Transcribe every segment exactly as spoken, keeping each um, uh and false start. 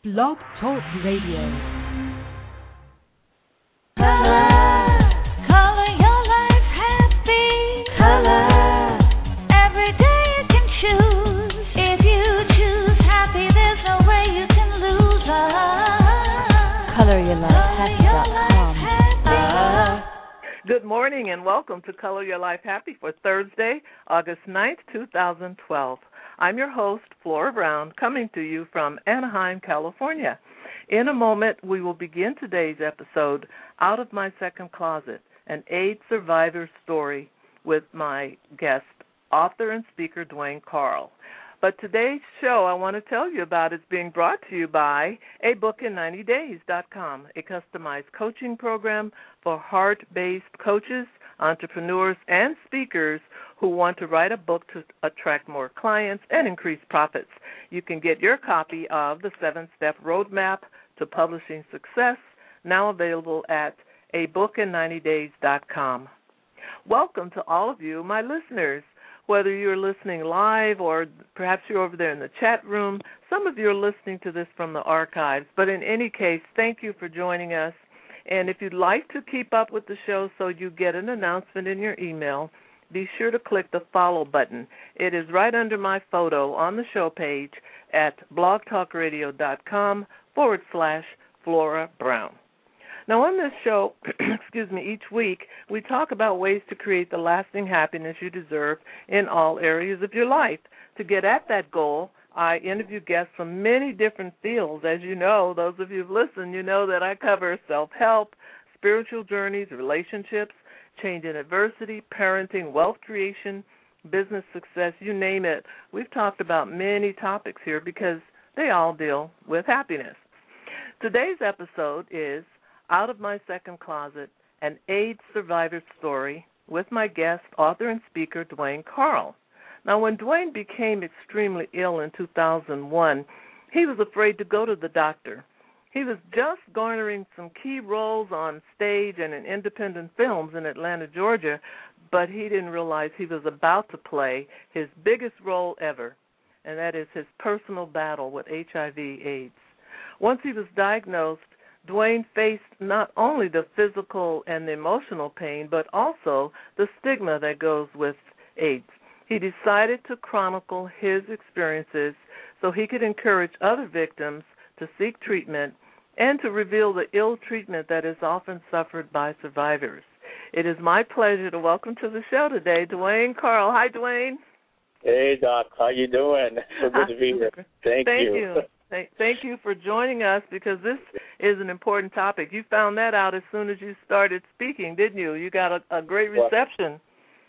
Blog Talk Radio. Good morning and welcome to Color Your Life Happy for Thursday, August ninth, two thousand twelve. I'm your host, Flora Brown, coming to you from Anaheim, California. In a moment, we will begin today's episode, Out of My Second Closet, an AIDS survivor story with my guest, author and speaker, Dwayne Carl. But today's show I want to tell you about is being brought to you by a book in ninety days dot com, a customized coaching program for heart-based coaches, entrepreneurs, and speakers who want to write a book to attract more clients and increase profits. You can get your copy of the seven-step roadmap to publishing success, now available at a book in ninety days dot com. Welcome to all of you, my listeners. Whether you're listening live or perhaps you're over there in the chat room, some of you are listening to this from the archives. But in any case, thank you for joining us. And if you'd like to keep up with the show so you get an announcement in your email, be sure to click the follow button. It is right under my photo on the show page at blogtalkradio.com forward slash Flora Brown. Now, on this show, excuse me, each week, we talk about ways to create the lasting happiness you deserve in all areas of your life. To get at that goal, I interview guests from many different fields. As you know, those of you who've listened, you know that I cover self-help, spiritual journeys, relationships, change in adversity, parenting, wealth creation, business success, you name it. We've talked about many topics here because they all deal with happiness. Today's episode is Out of My Second Closet, an AIDS survivor story with my guest, author and speaker, Dwayne Carl. Now, when Dwayne became extremely ill in two thousand one, he was afraid to go to the doctor. He was just garnering some key roles on stage and in independent films in Atlanta, Georgia, but he didn't realize he was about to play his biggest role ever, and that is his personal battle with H I V AIDS. Once he was diagnosed, Dwayne faced not only the physical and the emotional pain, but also the stigma that goes with AIDS. He decided to chronicle his experiences so he could encourage other victims to seek treatment and to reveal the ill treatment that is often suffered by survivors. It is my pleasure to welcome to the show today Dwayne Carl. Hi, Dwayne. Hey, Doc. How you doing? So good to be here. Thank, Thank you. you. Thank you for joining us because this is an important topic. You found that out as soon as you started speaking, didn't you? You got a, a great reception.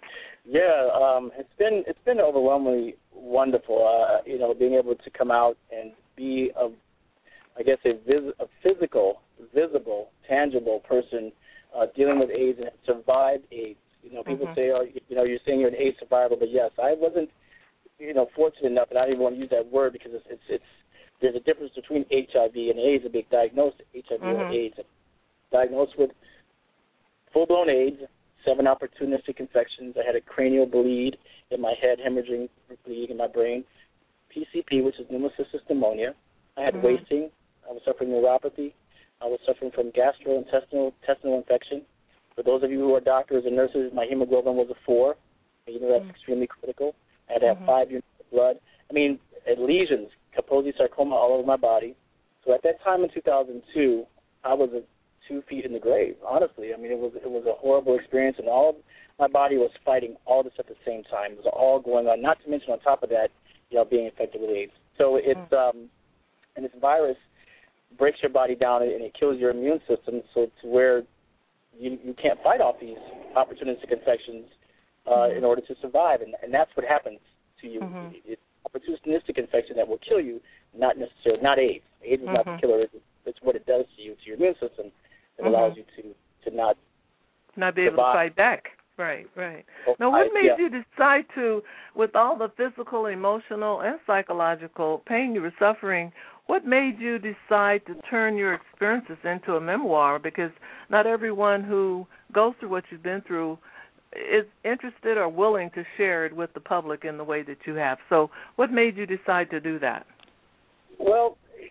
Yeah, um, it's been it's been overwhelmingly wonderful. Uh, you know, being able to come out and be a, I guess a, vis- a physical, visible, tangible person uh, dealing with AIDS and survived AIDS. You know, people mm-hmm. say, oh, you know, you're saying you're an AIDS survivor, but yes, I wasn't, you know, fortunate enough, and I don't even want to use that word because it's it's, it's there's a difference between H I V and AIDS, a big diagnosed H I V mm-hmm. or AIDS. Diagnosed with full-blown AIDS, seven opportunistic infections. I had a cranial bleed in my head, hemorrhaging bleed in my brain, P C P, which is pneumocystis pneumonia. I had mm-hmm. wasting. I was suffering neuropathy. I was suffering from gastrointestinal intestinal infection. For those of you who are doctors and nurses, my hemoglobin was a four. You know that's mm-hmm. extremely critical. I had to have mm-hmm. five units of blood. I mean, lesions, Kaposi sarcoma all over my body. So at that time in two thousand two, I was a two feet in the grave, honestly. I mean, it was it was a horrible experience, and all of my body was fighting all this at the same time. It was all going on, not to mention on top of that, you know, being infected with AIDS. So it's, mm-hmm. um, and this virus breaks your body down and it kills your immune system so to where you, you can't fight off these opportunistic infections uh, mm-hmm. in order to survive, and, and that's what happens to you. Mm-hmm. It's opportunistic infection that will kill you, not necessarily, not AIDS. AIDS is mm-hmm. not the killer. It's, it's what it does to you, to your immune system. It mm-hmm. allows you to, to not not be able survive. to fight back. Right, right. Well, now, what I, made yeah. you decide to, with all the physical, emotional, and psychological pain you were suffering, what made you decide to turn your experiences into a memoir? Because not everyone who goes through what you've been through is interested or willing to share it with the public in the way that you have. So what made you decide to do that? Well, you know,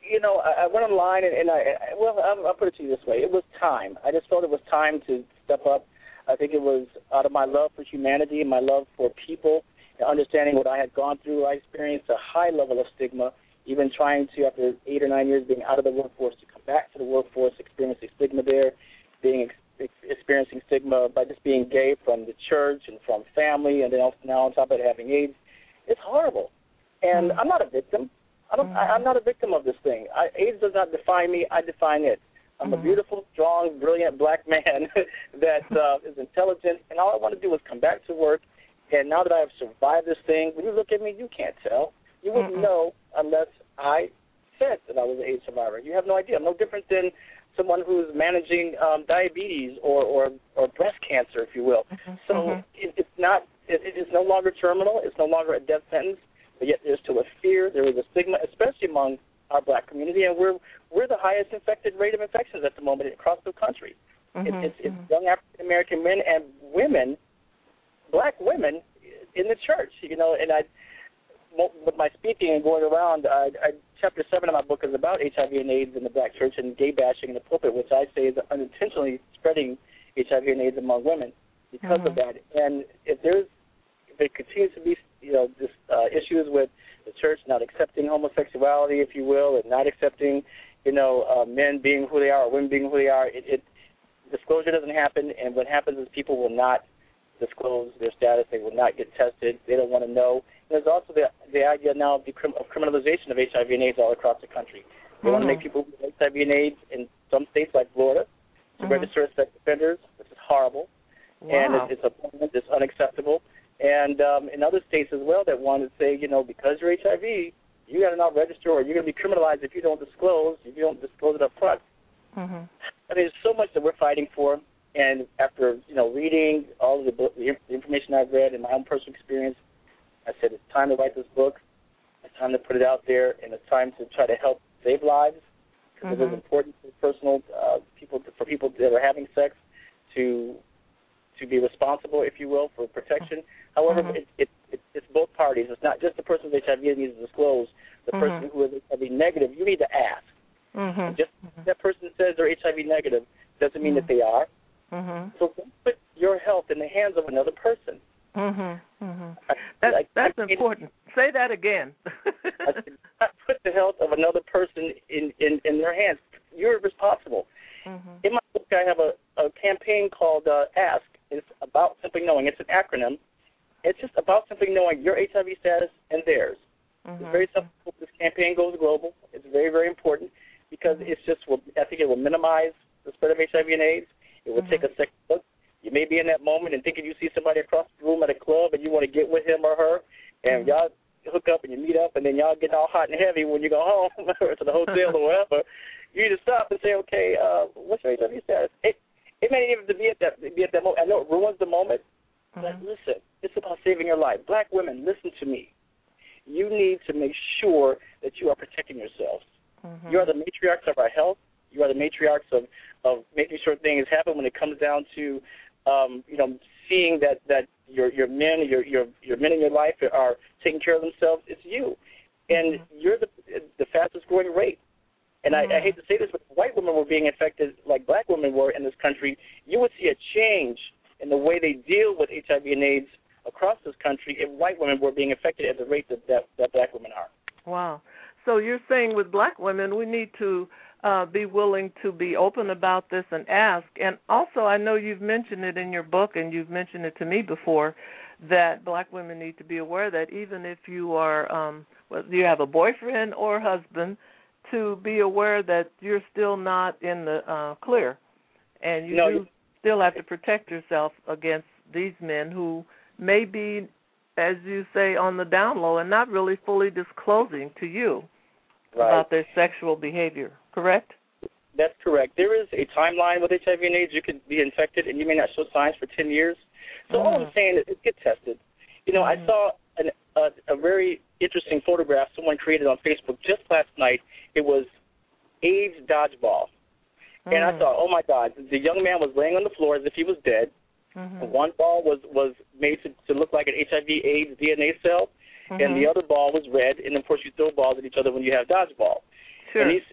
I, I went online, and, and I, I well, I'll, I'll put it to you this way. It was time. I just felt it was time to step up. I think it was out of my love for humanity and my love for people and understanding what I had gone through. I experienced a high level of stigma, even trying to, after eight or nine years being out of the workforce, to come back to the workforce, experiencing stigma there, being ex- experiencing stigma by just being gay from the church and from family, and then also now on top of it having AIDS. It's horrible. And mm-hmm. I'm not a victim. I don't, mm-hmm. I, I'm not a victim of this thing. I, AIDS does not define me. I define it. I'm mm-hmm. a beautiful, strong, brilliant black man that uh, is intelligent, and all I want to do is come back to work. And now that I have survived this thing, when you look at me, you can't tell. You wouldn't mm-hmm. know unless I said that I was an AIDS survivor. You have no idea. I'm no different than someone who's managing um, diabetes or, or, or breast cancer, if you will. Mm-hmm. So mm-hmm. It, it's not. It, it is no longer terminal. It's no longer a death sentence. But yet there's still a fear. There is a stigma, especially among our black community, and we're we're the highest infected rate of infections at the moment across the country. Mm-hmm, it's, it's, mm-hmm. it's young African American men and women, black women in the church. You know, and I, with my speaking and going around, I, I, chapter seven of my book is about H I V and AIDS in the black church and gay bashing in the pulpit, which I say is unintentionally spreading H I V and AIDS among women because mm-hmm. of that. And if there's if there continues to be, you know, this uh, issues with the church not accepting homosexuality, if you will, and not accepting, you know, uh, men being who they are or women being who they are, it, it disclosure doesn't happen, and what happens is people will not disclose their status. They will not get tested. They don't want to know. And there's also the the idea now of, the crim- of criminalization of H I V and AIDS all across the country. They mm-hmm. want to make people with H I V and AIDS in some states like Florida to mm-hmm. register as sex offenders, which is horrible, wow. and it's, it's a it's unacceptable. And um, in other states as well that want to say, you know, because you're H I V, you got to not register, or you're going to be criminalized if you don't disclose, if you don't disclose it up front. Mm-hmm. I mean, there's so much that we're fighting for. And after, you know, reading all of the, book, the information I've read and my own personal experience, I said it's time to write this book. It's time to put it out there, and it's time to try to help save lives, because mm-hmm. it is important for personal uh, people, for people that are having sex to to be responsible, if you will, for protection. However, mm-hmm. it, it, it, it's both parties. It's not just the person with H I V that needs to disclose. The mm-hmm. person who is H I V negative, you need to ask. Mm-hmm. Just mm-hmm. that person says they're H I V negative doesn't mean mm-hmm. that they are. Mm-hmm. So don't put your health in the hands of another person. Mm-hmm. Mm-hmm. I, that's I, that's I, important. Say that again. I said, not put the health of another person in, in, in their hands. You're responsible. Mm-hmm. In my book, I have a, a campaign called uh, ASK. It's about simply knowing. It's an acronym. It's just about simply knowing your H I V status and theirs. Mm-hmm. It's very simple. This campaign goes global. It's very, very important because mm-hmm. it's just, I think it will minimize the spread of H I V and AIDS. It will mm-hmm. take a second look. You may be in that moment and thinking you see somebody across the room at a club and you want to get with him or her, and mm-hmm. y'all hook up and you meet up, and then y'all get all hot and heavy when you go home or to the hotel or wherever. You need to stop and say, okay, uh, what's your H I V status? It, it may not even be at that be at that moment. I know it ruins the moment, mm-hmm. but listen, it's about saving your life. Black women, listen to me. You need to make sure that you are protecting yourselves. Mm-hmm. You are the matriarchs of our health. You are the matriarchs of, of making sure things happen when it comes down to, um, you know, seeing that, that your your men, your your your men in your life are taking care of themselves. It's you, and mm-hmm. you're the the fastest growing rate. And mm-hmm. I, I hate to say this, but if white women were being affected like black women were in this country, you would see a change in the way they deal with H I V and AIDS across this country if white women were being affected at the rate that, that, that black women are. Wow. So you're saying with black women, we need to uh, be willing to be open about this and ask. And also, I know you've mentioned it in your book, and you've mentioned it to me before, that black women need to be aware that even if you are, um, whether you have a boyfriend or husband, to be aware that you're still not in the uh, clear, and you no, do still have to protect yourself against these men who may be, as you say, on the down low and not really fully disclosing to you right. about their sexual behavior, correct? That's correct. There is a timeline with H I V and AIDS. You could be infected and you may not show signs for ten years. So mm. all I'm saying is get tested. You know, mm. I saw an, a, a very interesting photograph someone created on Facebook just last night. It was AIDS dodgeball. Mm. And I thought, oh, my God, the young man was laying on the floor as if he was dead. Mm-hmm. One ball was, was made to, to look like an H I V AIDS D N A cell, mm-hmm. and the other ball was red. And, of course, you throw balls at each other when you have dodgeball. Sure. And he's, he,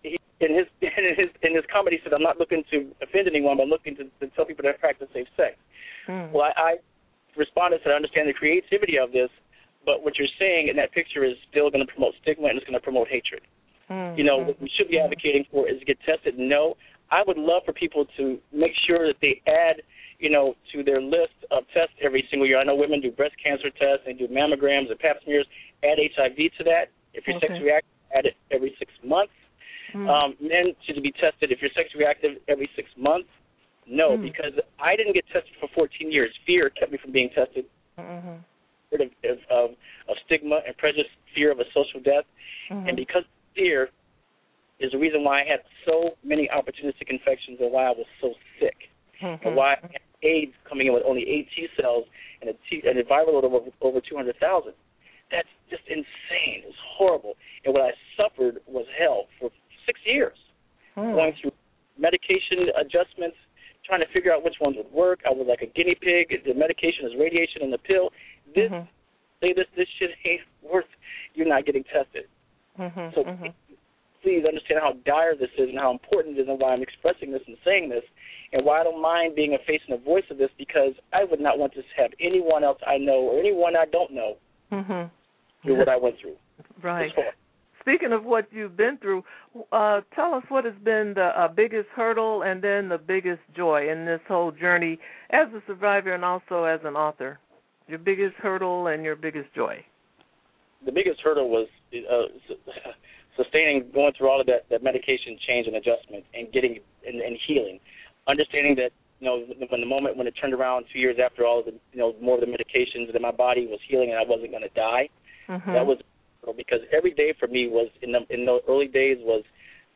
in his in his in his comedy, he said, "I'm not looking to offend anyone, but I'm looking to, to tell people to practice safe sex." Mm. Well, I, I responded and said, "I understand the creativity of this, but what you're saying in that picture is still going to promote stigma and it's going to promote hatred. Mm. You know, what we should be advocating for is to get tested. No, I would love for people to make sure that they add, you know, to their list of tests every single year. I know women do breast cancer tests, they do mammograms and pap smears. Add H I V to that. If you're okay. sexually active, add it every six months. Mm. Um, men should be tested if you're sexually active every six months. No, mm. because I didn't get tested for fourteen years. Fear kept me from being tested. Mm-hmm. Of, of, of stigma and prejudice, fear of a social death. Mm-hmm. And because fear is the reason why I had so many opportunistic infections and why I was so sick. Mm-hmm. And why I had AIDS coming in with only eight T cells and a, T, and a viral load of over, over two hundred thousand. That's just insane. It was horrible. And what I suffered was hell for six years, mm. going through medication adjustments, trying to figure out which ones would work. I was like a guinea pig. The medication is radiation and the pill. This, mm-hmm. say this, this shit ain't worth you not getting tested. Mm-hmm. So mm-hmm. please understand how dire this is and how important it is and why I'm expressing this and saying this and why I don't mind being a face and a voice of this, because I would not want to have anyone else I know or anyone I don't know mm-hmm. through what I went through. Right. Speaking of what you've been through, uh, tell us what has been the uh, biggest hurdle and then the biggest joy in this whole journey as a survivor and also as an author. Your biggest hurdle and your biggest joy. The biggest hurdle was uh, sustaining, going through all of that, that medication change and adjustment and getting and, and healing. Understanding that, you know, when the moment when it turned around two years after all of the, you know, more of the medications, that my body was healing and I wasn't going to die. Mm-hmm. That was because every day for me was in the in the early days was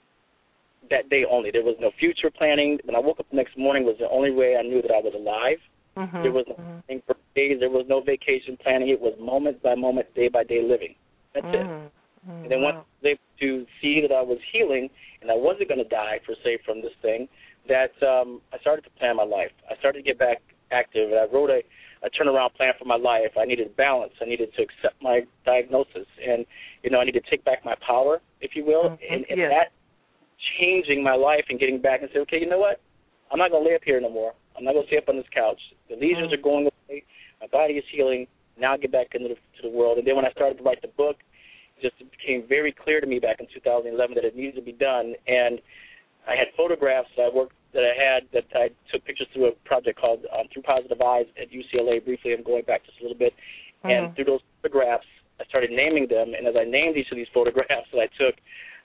that day only. There was no future planning. When I woke up the next morning was the only way I knew that I was alive. Mm-hmm. There was no mm-hmm. for days. There was no vacation planning. It was moment by moment, day by day living. That's mm-hmm. it. Mm-hmm. And then once I was able to see that I was healing and I wasn't going to die per se from this thing, that um, I started to plan my life. I started to get back active, and I wrote a, a turnaround plan for my life. I needed balance. I needed to accept my diagnosis, and you know, I needed to take back my power, if you will, mm-hmm. and, and yes. that changing my life and getting back and say, okay, you know what? I'm not going to lay up here no more. I'm not going to stay up on this couch. The lesions mm-hmm. are going away. My body is healing. Now I get back into the, to the world. And then when I started to write the book, it just became very clear to me back in two thousand eleven that it needed to be done. And I had photographs that I worked that I had that I took pictures through a project called um, Through Positive Eyes at U C L A. Briefly, I'm going back just a little bit. Mm-hmm. And through those photographs, I started naming them. And as I named each of these photographs that I took,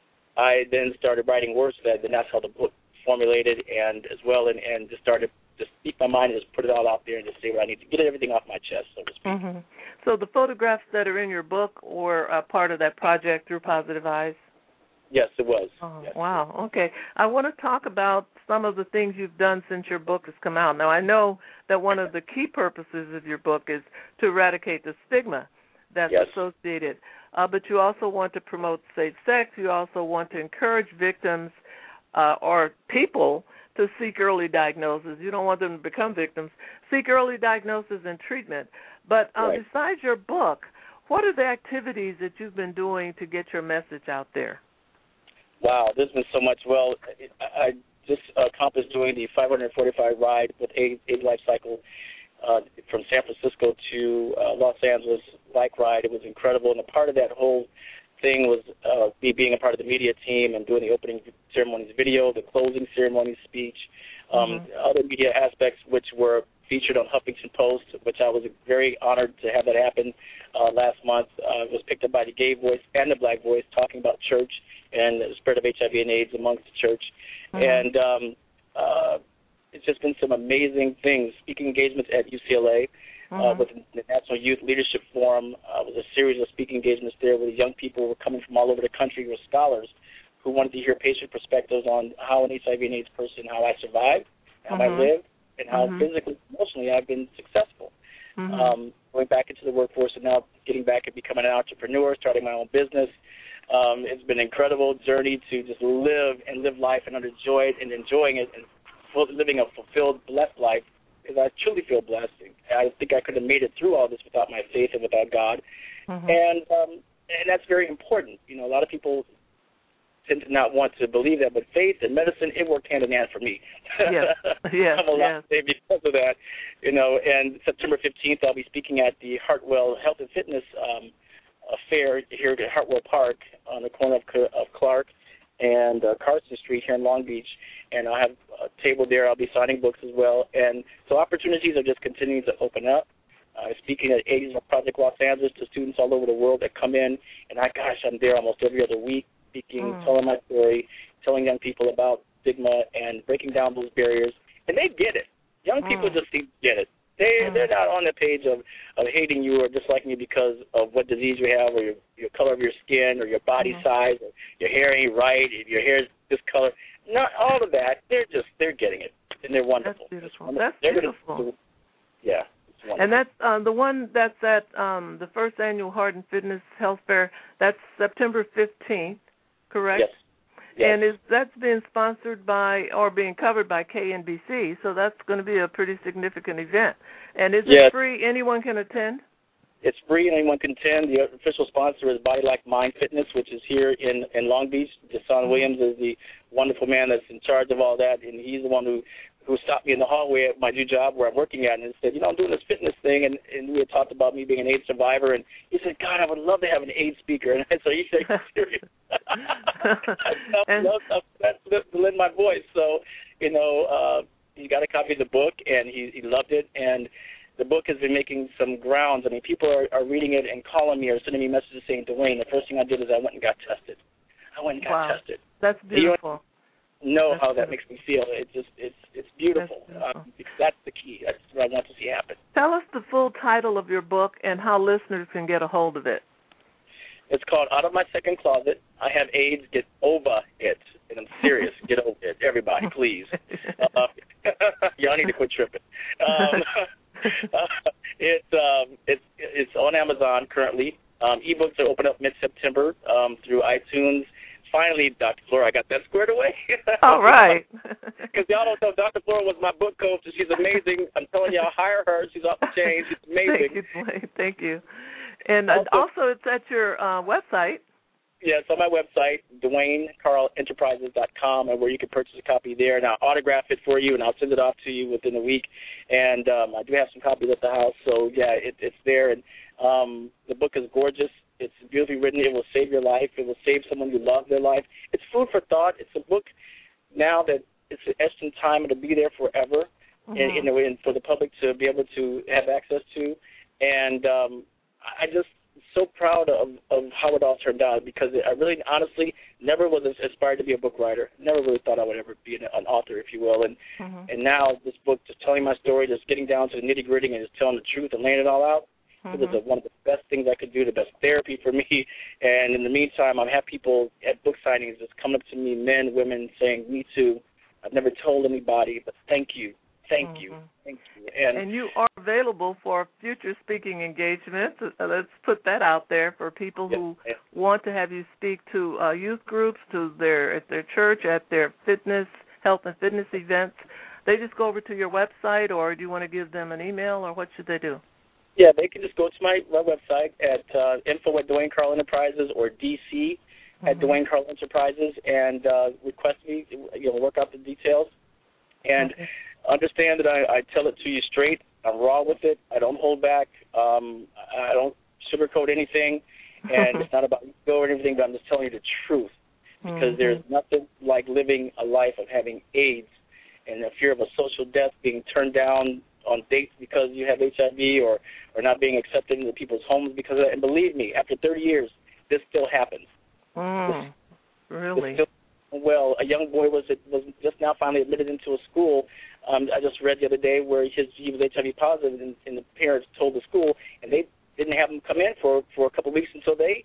I then started writing words to that. And that's how the book formulated, and as well, and, and just started to speak my mind and just put it all out there and just say what I need to get everything off my chest, so to speak. Mm-hmm. So the photographs that are in your book were a part of that project Through Positive Eyes? Yes, it was. Oh, yes. Wow. Okay. I want to talk about some of the things you've done since your book has come out. Now, I know that one of the key purposes of your book is to eradicate the stigma that's yes. associated, uh, but you also want to promote safe sex. You also want to encourage victims uh, or people to seek early diagnosis. You don't want them to become victims. Seek early diagnosis and treatment. But uh, right. besides your book, what are the activities that you've been doing to get your message out there? Wow, there's been so much. Well, I just accomplished doing the five hundred forty-five ride with AIDS Life Cycle uh, from San Francisco to uh, Los Angeles bike ride. It was incredible, and a part of that whole thing was uh, me being a part of the media team and doing the opening ceremonies video, the closing ceremonies speech, um, mm-hmm. other media aspects which were featured on Huffington Post, which I was very honored to have that happen uh, last month. Uh, it was picked up by the Gay Voice and the Black Voice, talking about church and the spread of H I V and AIDS amongst the church. Mm-hmm. And um, uh, it's just been some amazing things. Speaking engagements at U C L A. Uh, with the National Youth Leadership Forum, uh, was a series of speaking engagements there where the young people were coming from all over the country with scholars who wanted to hear patient perspectives on how an H I V and AIDS person, how I survived, how mm-hmm. I lived, and how mm-hmm. physically, emotionally I've been successful. Mm-hmm. Um, going back into the workforce and now getting back and becoming an entrepreneur, starting my own business. Um, it's been an incredible journey to just live and live life and enjoy it and enjoying it and living a fulfilled, blessed life. Because I truly feel blessed. I think I could have made it through all this without my faith and without God. Mm-hmm. And um, and that's very important. You know, a lot of people tend to not want to believe that, but faith and medicine, it worked hand in hand for me. Yes, yes, I'm alive yes. because of that, you know. And September fifteenth, I'll be speaking at the Hartwell Health and Fitness um, Fair here at Hartwell Park on the corner of, of Clark and uh, Carson Street here in Long Beach. And I'll have a table there. I'll be signing books as well. And so opportunities are just continuing to open up. Uh, speaking at Ages of Project Los Angeles to students all over the world that come in, and I, gosh, I'm there almost every other week, speaking, mm. telling my story, telling young people about stigma and breaking down those barriers, and they get it. Young mm. people just seem to get it. They mm. they're not on the page of, of hating you or disliking you because of what disease you have or your, your color of your skin or your body mm. size or your hair ain't right, if your hair is this color. Not all of that. They're just they're getting it, and they're wonderful. That's beautiful. Wonderful. That's they're beautiful. Gonna, yeah. And that's uh, the one that's at um, the first annual Heart and Fitness Health Fair. That's September fifteenth, correct? Yes. yes. And is that's being sponsored by or being covered by K N B C, so that's going to be a pretty significant event. And is yes. it free? Anyone can attend? It's free and anyone can attend. The official sponsor is Body Like Mind Fitness, which is here in, in Long Beach. Jason Williams is the wonderful man that's in charge of all that, and he's the one who who stopped me in the hallway at my new job where I'm working at and said, you know, I'm doing this fitness thing, and, and we had talked about me being an AIDS survivor, and he said, God, I would love to have an AIDS speaker. And I said, are you serious? I love to lend my voice. So, you know, uh, he got a copy of the book, and he, he loved it, and the book has been making some grounds. I mean, people are, are reading it and calling me or sending me messages saying, Dwayne, the first thing I did is I went and got tested. I went and got wow. tested. That's beautiful. know that's how beautiful. that makes me feel. It just it's it's beautiful. That's, beautiful. Um, because that's the key. That's what I want to see happen. Tell us the full title of your book and how listeners can get a hold of it. It's called Out of My Second Closet. I Have AIDS. Get over it. And I'm serious. Get over it. Everybody, please. Uh, y'all need to quit tripping. Um, uh, it's um, it's it's on Amazon currently. Um, ebooks are open up mid-September um, through iTunes. Finally, Doctor Flora, I got that squared away. All right. Because y'all don't know, Doctor Flora was my book coach, and she's amazing. I'm telling y'all, hire her. She's off the chain. She's amazing. Thank you, Dwayne. Thank you. And also, also it's at your uh, website. Yeah, it's on my website, Dwayne Carl Enterprises dot com, and where you can purchase a copy there. And I'll autograph it for you, and I'll send it off to you within a week. And um, I do have some copies at the house, so, yeah, it, it's there. And um, the book is gorgeous. It's beautifully written. It will save your life. It will save someone you love their life. It's food for thought. It's a book now that it's etched in time. It'll be there forever, mm-hmm. and, and, and for the public to be able to have access to. And um, I just so proud of, of how it all turned out, because I really, honestly, never was aspired to be a book writer. Never really thought I would ever be an, an author, if you will. And mm-hmm. and now this book, just telling my story, just getting down to the nitty gritty and just telling the truth and laying it all out. Mm-hmm. It was a, one of the best things I could do, the best therapy for me. And in the meantime, I've had people at book signings just come up to me, men, women, saying, me too. I've never told anybody, but thank you. Thank mm-hmm. you. Thank you. And, and you are available for future speaking engagements. Uh, let's put that out there for people yes, who yes. want to have you speak to uh, youth groups, to their at their church, at their fitness, health and fitness events. They just go over to your website, or do you want to give them an email, or what should they do? Yeah, they can just go to my, my website at uh, info at Dwayne Carl Enterprises or D C mm-hmm. at Dwayne Carl Enterprises and uh, request me, you know, work out the details. And okay. understand that I, I tell it to you straight. I'm raw with it. I don't hold back. Um, I don't sugarcoat anything. And it's not about ego or anything, but I'm just telling you the truth. Because mm-hmm. there's nothing like living a life of having AIDS and the fear of a social death, being turned down on dates because you have H I V, or, or not being accepted into people's homes because of that. And believe me, after thirty years, this still happens. Mm, this, really? This still, well, a young boy was was just now finally admitted into a school. Um, I just read the other day where his, he was H I V positive, and, and the parents told the school, and they didn't have him come in for, for a couple of weeks until they,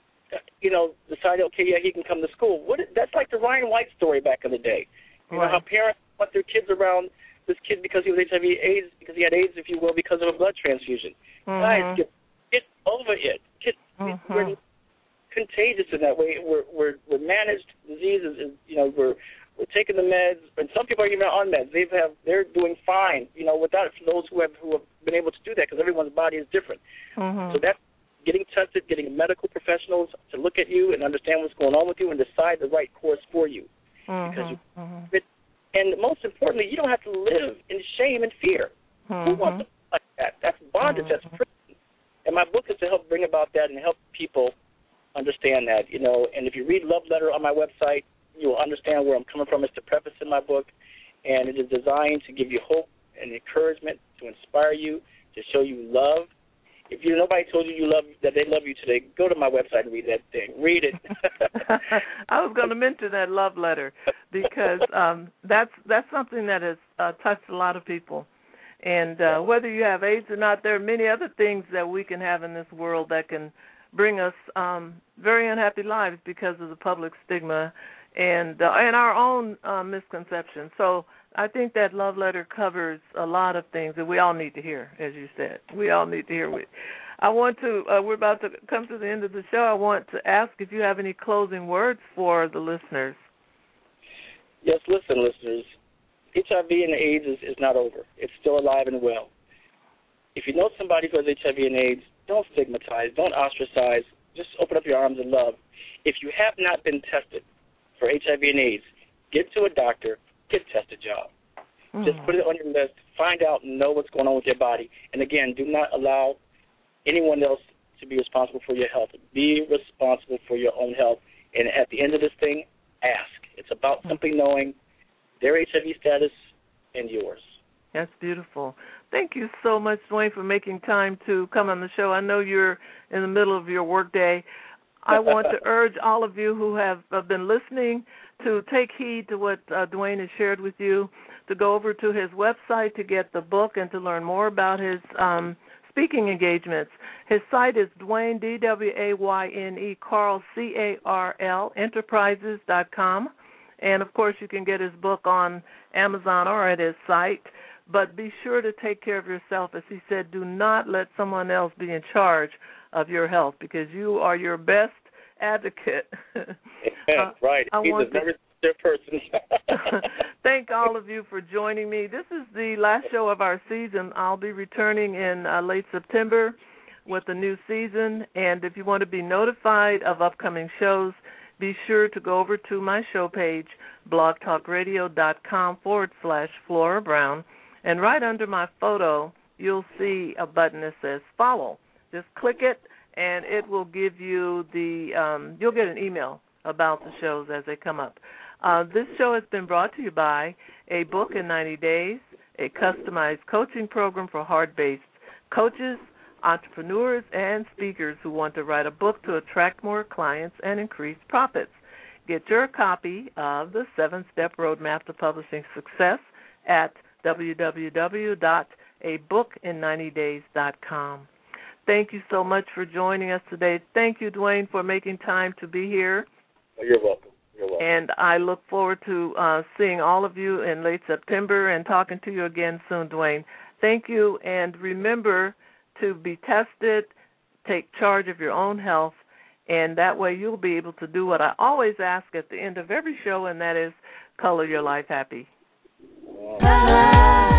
you know, decided, okay, yeah, he can come to school. What? That's like the Ryan White story back in the day. You right. know, how parents want their kids around this kid because he was H I V AIDS, because he had AIDS, if you will, because of a blood transfusion. Mm-hmm. Guys, get, get over it. Get, mm-hmm. We're contagious in that way. We're we're, we're managed diseases. You know, we're we're taking the meds, and some people are even on meds. They have they're doing fine. You know, without those who have who have been able to do that, because everyone's body is different. Mm-hmm. So that getting tested, getting medical professionals to look at you and understand what's going on with you and decide the right course for you. Mm-hmm. Because you, mm-hmm. it, and most importantly, you don't have to live in shame and fear. Mm-hmm. Who wants to live like that? That's bondage. Mm-hmm. That's prison. And my book is to help bring about that and help people understand that, you know. And if you read Love Letter on my website, you'll understand where I'm coming from. It's the preface in my book, and it is designed to give you hope and encouragement, to inspire you, to show you love. If you nobody told you you love that they love you today, go to my website and read that thing. Read it. I was going to mention that Love Letter because um, that's that's something that has uh, touched a lot of people. And uh, whether you have AIDS or not, there are many other things that we can have in this world that can bring us um, very unhappy lives because of the public stigma and uh, and our own uh, misconceptions. So I think that Love Letter covers a lot of things that we all need to hear, as you said. We all need to hear it. I want to, uh, we're about to come to the end of the show. I want to ask if you have any closing words for the listeners. Yes, listen, listeners. H I V and AIDS is, is not over. It's still alive and well. If you know somebody who has H I V and AIDS, don't stigmatize, don't ostracize. Just open up your arms and love. If you have not been tested for H I V and AIDS, get to a doctor, get a tested job. Mm. Just put it on your list. Find out and know what's going on with your body. And, again, do not allow anyone else to be responsible for your health. Be responsible for your own health. And at the end of this thing, ask. It's about simply knowing their H I V status and yours. That's beautiful. Thank you so much, Dwayne, for making time to come on the show. I know you're in the middle of your workday. I want to urge all of you who have been listening to take heed to what uh, Dwayne has shared with you, to go over to his website to get the book and to learn more about his um, speaking engagements. His site is Dwayne, D W A Y N E, Carl, C A R L, enterprises dot com. And, of course, you can get his book on Amazon or at his site. But be sure to take care of yourself. As he said, do not let someone else be in charge of your health because you are your best advocate. Yeah, uh, right. I He's want a very good person. Thank all of you for joining me. This is the last show of our season. I'll be returning in uh, late September with a new season. And if you want to be notified of upcoming shows, be sure to go over to my show page, blogtalkradio.com forward slash Flora Brown. And right under my photo, you'll see a button that says follow. Just click it, and it will give you the, um, you'll get an email about the shows as they come up. Uh, this show has been brought to you by A Book in ninety days, a customized coaching program for hard-based coaches, entrepreneurs, and speakers who want to write a book to attract more clients and increase profits. Get your copy of the seven-step roadmap to publishing success at w w w dot a book in ninety days dot com. Thank you so much for joining us today. Thank you, Dwayne, for making time to be here. You're welcome. You're welcome. And I look forward to uh, seeing all of you in late September and talking to you again soon, Dwayne. Thank you, and remember to be tested, take charge of your own health, and that way you'll be able to do what I always ask at the end of every show, and that is color your life happy. Wow.